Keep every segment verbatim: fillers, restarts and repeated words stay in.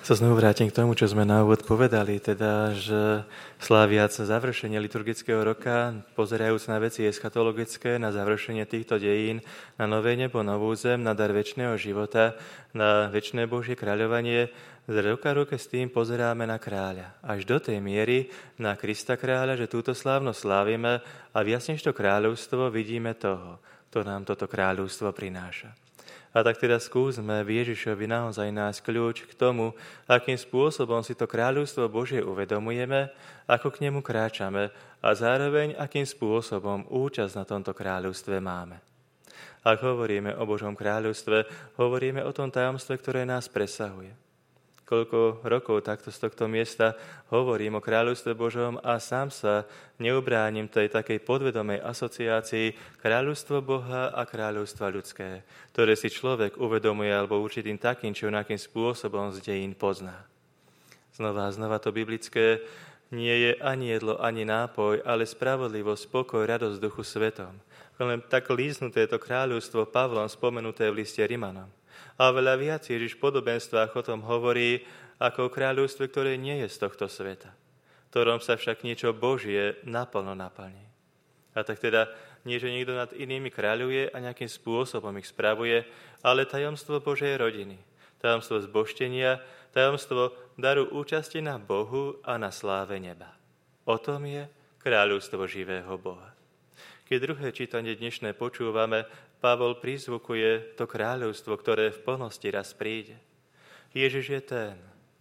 sa znovu vrátim k tomu, čo sme na úvod povedali, teda, že sláviac završenie liturgického roka, pozerajúc na veci eschatologické, na završenie týchto dejín, na nové nebo, novú zem, na dar večného života, na večné Božie kráľovanie, z roka roke s tým pozeráme na kráľa. Až do tej miery na Krista kráľa, že túto slávnosť slávime a viac než to kráľovstvo vidíme toho, kto nám toto kráľovstvo prináša. A tak teda skúsme v Ježišovi naozaj nájsť kľúč k tomu, akým spôsobom si to kráľovstvo Božie uvedomujeme, ako k nemu kráčame a zároveň akým spôsobom účasť na tomto kráľovstve máme. Ak hovoríme o Božom kráľovstve, hovoríme o tom tajomstve, ktoré nás presahuje. Koľko rokov takto z tohto miesta hovorím o kráľovstve Božom a sám sa neubránim tej takej podvedomej asociácii kráľovstvo Boha a kráľovstva ľudské, ktoré si človek uvedomuje alebo určitým takým či onakým spôsobom z dejín pozná. Znova a znova to biblické nie je ani jedlo, ani nápoj, ale spravodlivosť, pokoj, radosť v duchu svetom. Len tak líznuté to kráľovstvo Pavlom spomenuté v liste Rimanom. A veľa viac Ježiš v podobenstvách o tom hovorí ako o kráľovstve, ktoré nie je z tohto sveta, v ktorom sa však niečo Božie naplno naplní. A tak teda nie, že niekto nad inými kráľuje a nejakým spôsobom ich spravuje, ale tajomstvo Božej rodiny, tajomstvo zbožtenia, tajomstvo daru účasti na Bohu a na sláve neba. O tom je kráľovstvo živého Boha. Keď druhé čítanie dnešné počúvame, Pavol prizvukuje to kráľovstvo, ktoré v plnosti raz príde. Ježiš je ten,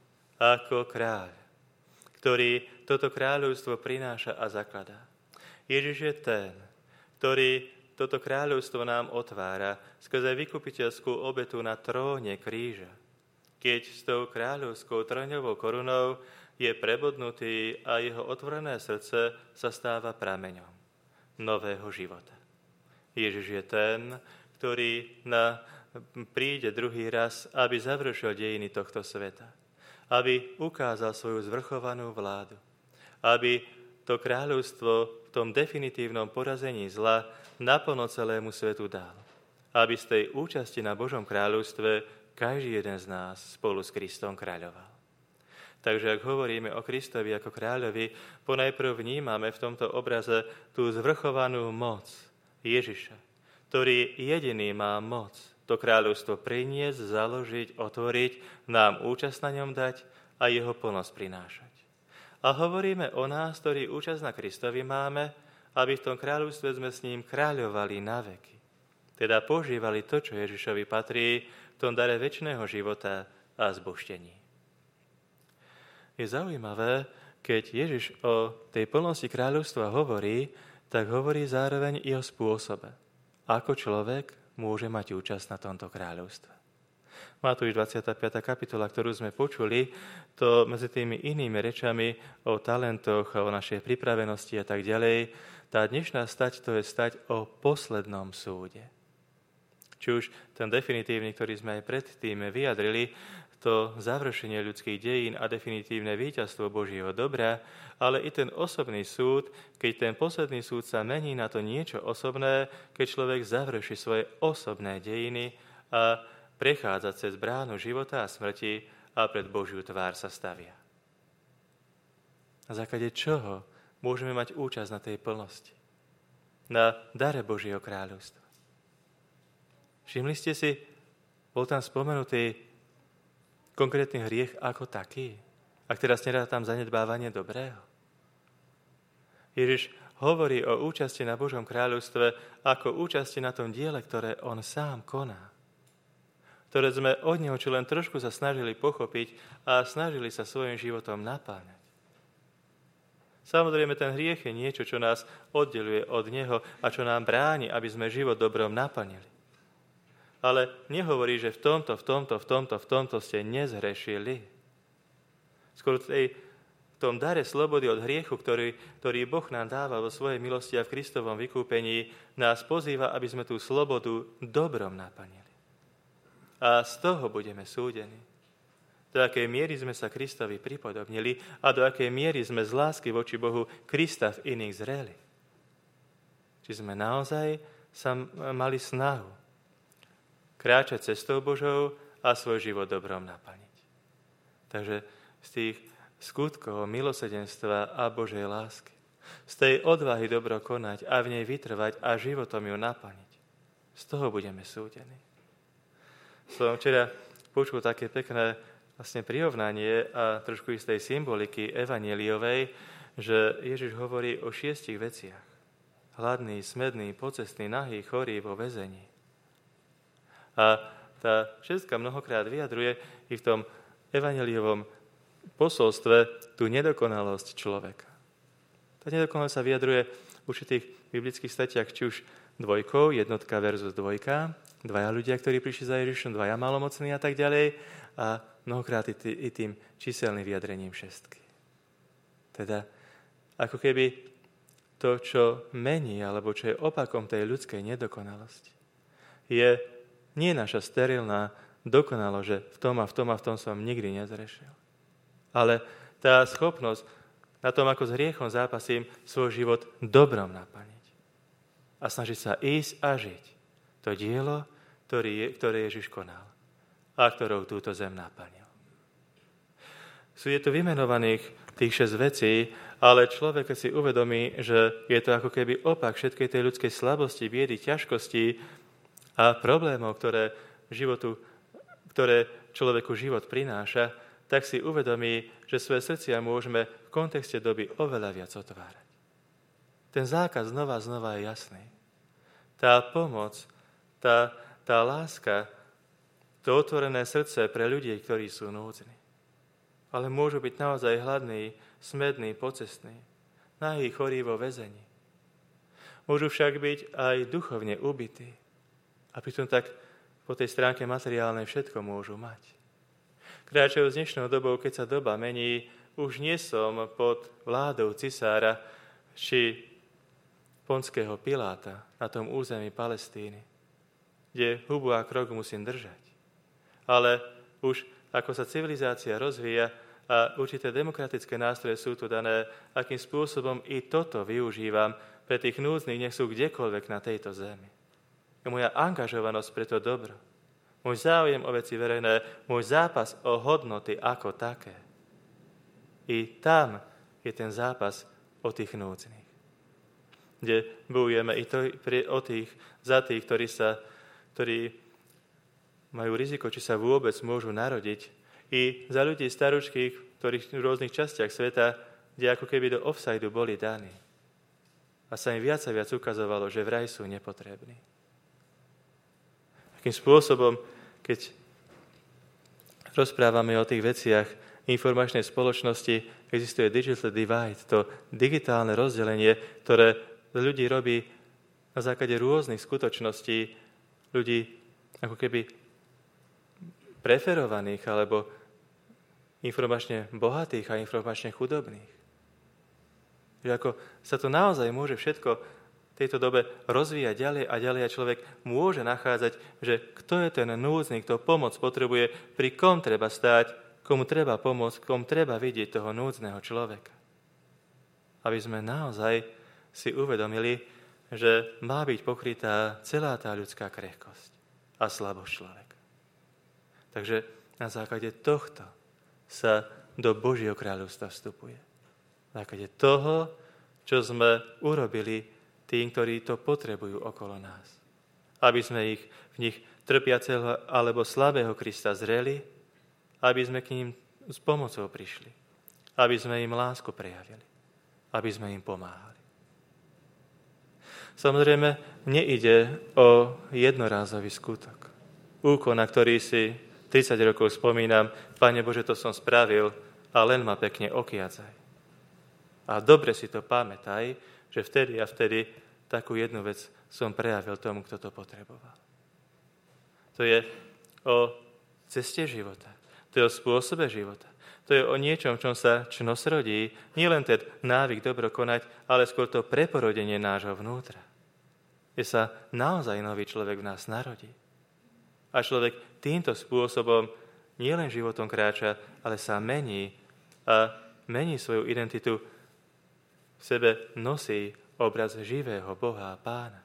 ako kráľ, ktorý toto kráľovstvo prináša a zakladá. Ježiš je ten, ktorý toto kráľovstvo nám otvára skrze vykupiteľskú obetu na tróne kríža. Keď s tou kráľovskou trňovou korunou je prebodnutý a jeho otvorené srdce sa stáva prameňom nového života. Ježiš je ten, ktorý na, príde druhý raz, aby završil dejiny tohto sveta. Aby ukázal svoju zvrchovanú vládu. Aby to kráľovstvo v tom definitívnom porazení zla naplno celému svetu dal. Aby z tej účasti na Božom kráľovstve každý jeden z nás spolu s Kristom kráľoval. Takže ak hovoríme o Kristovi ako kráľovi, ponajprv vnímame v tomto obraze tú zvrchovanú moc Ježiša, ktorý jediný má moc to kráľovstvo priniesť, založiť, otvoriť, nám účasť na ňom dať a jeho plnosť prinášať. A hovoríme o nás, ktorí účasť na Kristovi máme, aby v tom kráľovstve sme s ním kráľovali na veky. Teda požívali to, čo Ježišovi patrí v tom dare večného života a zbožtení. Je zaujímavé, keď Ježiš o tej plnosti kráľovstva hovorí, tak hovorí zároveň i o spôsobe, ako človek môže mať účasť na tomto kráľovstve. Matúš dvadsiata piata kapitola, ktorú sme počuli, to medzi tými inými rečami o talentoch, o našej pripravenosti a tak ďalej, tá dnešná stať, to je stať o poslednom súde. Či už ten definitívny, ktorý sme aj predtým vyjadrili, to završenie ľudských dejín a definitívne víťazstvo Božieho dobra, ale i ten osobný súd, keď ten posledný súd sa mení na to niečo osobné, keď človek završí svoje osobné dejiny a prechádza cez bránu života a smrti a pred Božiu tvár sa stavia. Na základe čoho môžeme mať účasť na tej plnosti? Na dare Božieho kráľovstva. Všimli ste si, bol tam spomenutý konkrétny hriech ako taký? Ak teraz nedá tam zanedbávanie dobrého? Ježiš hovorí o účasti na Božom kráľovstve ako účasti na tom diele, ktoré on sám koná. Ktoré sme od neho čo len trošku sa snažili pochopiť a snažili sa svojim životom napáňať. Samozrejme, ten hriech je niečo, čo nás oddeluje od neho a čo nám bráni, aby sme život dobrom naplnili. Ale nehovorí, že v tomto, v tomto, v tomto, v tomto ste nezhrešili. Skôr v tom dare slobody od hriechu, ktorý, ktorý Boh nám dáva vo svojej milosti a v Kristovom vykúpení, nás pozýva, aby sme tú slobodu dobrom naplnili. A z toho budeme súdení. Do akej miery sme sa Kristovi pripodobnili a do akej miery sme z lásky voči Bohu Krista v iných zreli. Či sme naozaj sa mali snahu kráčať cestou Božou a svoj život dobrom naplniť. Takže z tých skutkov milosrdenstva a Božej lásky, z tej odvahy dobro konať a v nej vytrvať a životom ju naplniť, z toho budeme súdení. Som včera počul také pekné vlastne prirovnanie a trošku istej symboliky evanjeliovej, že Ježiš hovorí o šiestich veciach. Hladný, smedný, pocestný, nahý, chorý, vo väzení. A tá šestka mnohokrát vyjadruje i v tom evanjeliovom posolstve tú nedokonalosť človeka. Tá nedokonalosť sa vyjadruje v určitých biblických statiach, či už dvojkou, jednotka versus dvojka, dvaja ľudia, ktorí prišli za Ježišom, dvaja malomocní a tak ďalej, a mnohokrát i, tý, i tým číselným vyjadrením šestky. Teda, ako keby to, čo mení, alebo čo je opakom tej ľudskej nedokonalosti, je nie naša sterilná dokonalosť, že v tom a v tom a v tom som nikdy nezrešil. Ale tá schopnosť na tom, ako s hriechom zápasím, svoj život dobrom naplniť. A snažiť sa ísť a žiť to dielo, ktorý, ktoré Ježiš konal a ktorou túto zem naplnil. Sú je tu vymenovaných tých šesť vecí, ale človek si uvedomí, že je to ako keby opak všetkej tej ľudskej slabosti, biedy, ťažkosti a problémov, ktoré, životu, ktoré človeku život prináša, tak si uvedomí, že svoje srdcia môžeme v kontexte doby oveľa viac otvárať. Ten zákaz znova znova je jasný. Tá pomoc, tá, tá láska, to otvorené srdce pre ľudí, ktorí sú núdzni. Ale môžu byť naozaj hladní, smední, pocestní, nahý, chorí vo väzení. Môžu však byť aj duchovne ubití. A pritom tak po tej stránke materiálnej všetko môžu mať. Kráčajú s dnešnou dobou, keď sa doba mení, už nie som pod vládou cisára či ponského Piláta na tom území Palestíny, kde hubu a krok musím držať. Ale už ako sa civilizácia rozvíja a určité demokratické nástroje sú tu dané, akým spôsobom i toto využívam pre tých núdznych, nech sú kdekoľvek na tejto zemi. Moja angažovanosť pre to dobro, môj záujem o veci verejné, môj zápas o hodnoty ako také. I tam je ten zápas o tých núdznych, kde bojujeme i to, o tých, za tých, ktorí, sa, ktorí majú riziko, či sa vôbec môžu narodiť, i za ľudí staručkých, ktorých v rôznych častiach sveta, kde ako keby do offsideu boli daní. A sa im viac a viac ukazovalo, že vraj sú nepotrební. Takým spôsobom, keď rozprávame o tých veciach informačnej spoločnosti, existuje digital divide, to digitálne rozdelenie, ktoré ľudí robí na základe rôznych skutočností, ľudí ako keby preferovaných alebo informačne bohatých a informačne chudobných. Že ako sa to naozaj môže všetko v tejto dobe rozvíjať ďalej a ďalej a človek môže nachádzať, že kto je ten núdzny, kto pomoc potrebuje, pri kom treba stáť, komu treba pomôcť, komu treba vidieť toho núdzneho človeka. Aby sme naozaj si uvedomili, že má byť pokrytá celá tá ľudská krehkosť a slabosť človeka. Takže na základe tohto sa do Božieho kráľovstva vstupuje. Na základe toho, čo sme urobili tým, ktorí to potrebujú okolo nás. Aby sme ich v nich trpiaceho alebo slabého Krista zreli, aby sme k ním s pomocou prišli, aby sme im lásku prejavili, aby sme im pomáhali. Samozrejme, neide o jednorázový skutok. Úkon, na ktorý si tridsať rokov spomínam, Pane Bože, to som spravil a len ma pekne okiacaj. A dobre si to pamätaj, že vtedy a vtedy takú jednu vec som prejavil tomu, kto to potreboval. To je o ceste života. To je o spôsobe života. To je o niečom, v čom sa čnosť rodí. Nie len ten návyk dobro konať, ale skôr to preporodenie nášho vnútra. Kde sa naozaj nový človek v nás narodí. A človek týmto spôsobom nielen životom kráča, ale sa mení a mení svoju identitu. V sebe nosí obraz živého Boha a Pána.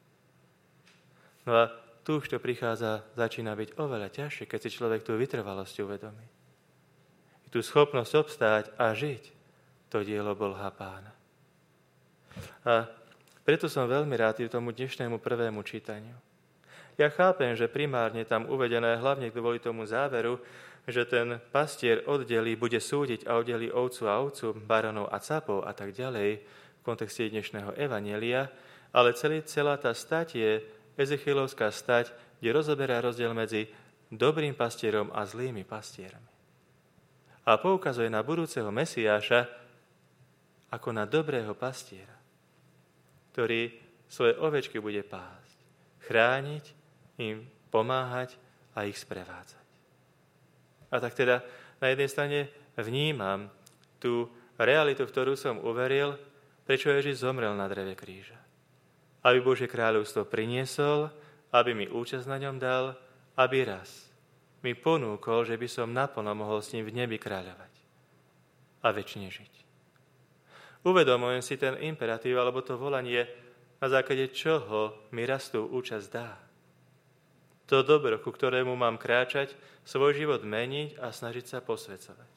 No a tu už to prichádza, začína byť oveľa ťažšie, keď si človek tú vytrvalosť uvedomí. tú schopnosť obstáť a žiť to dielo Boha Pána. A preto som veľmi rád tomu dnešnému prvému čítaniu. Ja chápem, že primárne tam uvedené hlavne kvôli tomu záveru, že ten pastier oddelí, bude súdiť a oddelí ovcu a ovcu, baronov a capov a tak ďalej v kontexte dnešného evanjelia, ale celý, celá tá stať je Ezechielovská stať, kde rozoberá rozdiel medzi dobrým pastierom a zlými pastiermi. A poukazuje na budúceho Mesiáša ako na dobrého pastiera, ktorý svoje ovečky bude pásť, chrániť, im pomáhať a ich sprevádzať. A tak teda na jednej strane vnímam tú realitu, v ktorú som uveril, prečo Ježiš zomrel na dreve kríža. Aby Božie kráľovstvo priniesol, aby mi účasť na ňom dal, aby raz mi ponúkol, že by som naplno mohol s ním v nebi kráľovať a večne žiť. Uvedomujem si ten imperatív, alebo to volanie, na základe čoho mi raz tú účasť dá. To dobro, ku ktorému mám kráčať, svoj život meniť a snažiť sa posvedzovať.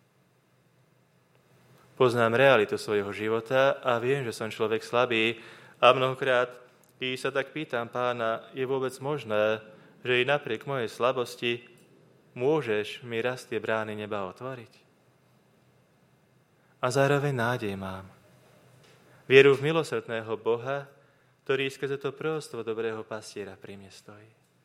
Poznám realitu svojho života a viem, že som človek slabý a mnohokrát, keď sa tak pýtam Pána, je vôbec možné, že i napriek mojej slabosti môžeš mi raz tie brány neba otvoriť? A zároveň nádej mám. Vieru v milosrdného Boha, ktorý skrze to prostvo dobrého pastiera pri mne stojí.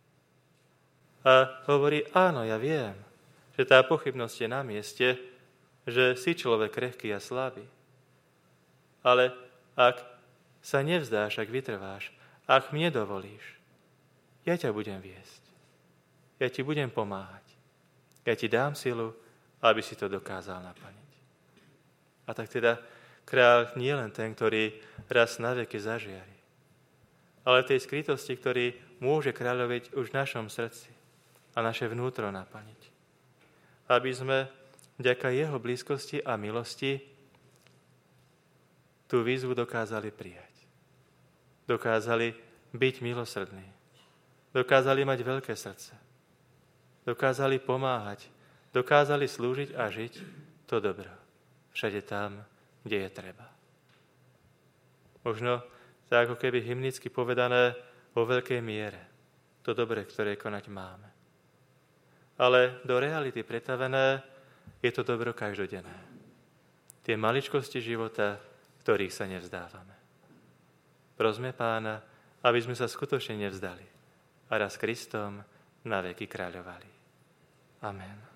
A hovorí, áno, ja viem, že tá pochybnosť je na mieste, že si človek krehký a slabý. Ale ak sa nevzdáš, ak vytrváš, ak mne dovolíš, ja ťa budem viesť. Ja ti budem pomáhať. Ja ti dám silu, aby si to dokázal naplniť. A tak teda kráľ nie len ten, ktorý raz na veky zažiari, ale v tej skrytosti, ktorý môže kráľoviť už v našom srdci a naše vnútro naplniť. Aby sme vďaka jeho blízkosti a milosti tú výzvu dokázali prijať. Dokázali byť milosrdní. Dokázali mať veľké srdce. Dokázali pomáhať. Dokázali slúžiť a žiť to dobro. Všade tam, kde je treba. Možno tak ako keby hymnicky povedané vo veľkej miere to dobre, ktoré konať máme. Ale do reality pretavené je to dobro každodenné. Tie maličkosti života, ktorých sa nevzdávame. Prosme Pána, aby sme sa skutočne nevzdali a raz Kristom na veky kráľovali. Amen.